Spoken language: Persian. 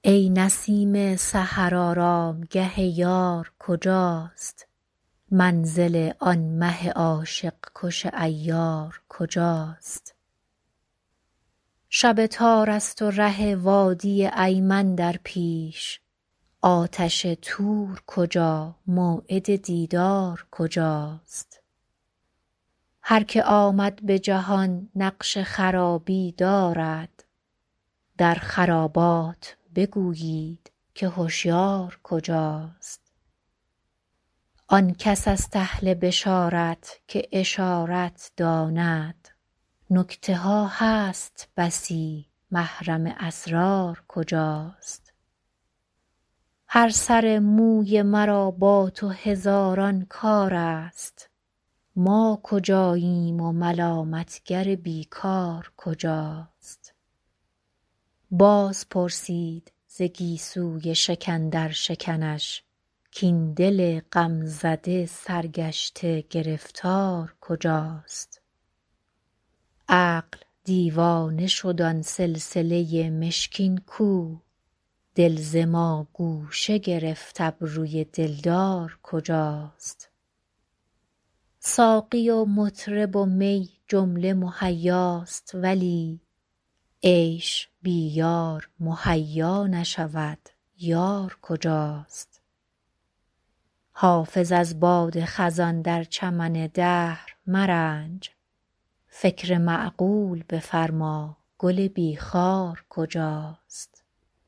ای نسیم سحرآرامگه یار کجاست؟ منزل آن مه عاشق کش عیار کجاست؟ شب تار است و ره وادی ایمن در پیش، آتش طور کجا موعد دیدار کجاست؟ هر که آمد به جهان نقش خرابی دارد، در خرابات بگویید که هشیار کجاست؟ آن کس است اهل بشارت که اشارت داند، نکته ها هست بسی محرم اسرار کجاست؟ هر سر موی مرا با تو هزاران کار است، ما کجاییم و ملامتگر بیکار کجاست؟ باز پرسید ز گیسوی شکن در شکنش، کاین دل غم زده سرگشته گرفتار کجاست؟ عقل دیوانه شد آن سلسله مشکین کو، دل ز ما گوشه گرفت ابروی دلدار کجاست؟ ساقی و مطرب و می جمله مهیاست ولی، عیش بی یار مهیا نشود یار کجاست؟ حافظ از باد خزان در چمن دهر مرنج، فکر معقول بفرما گل بی خار کجاست؟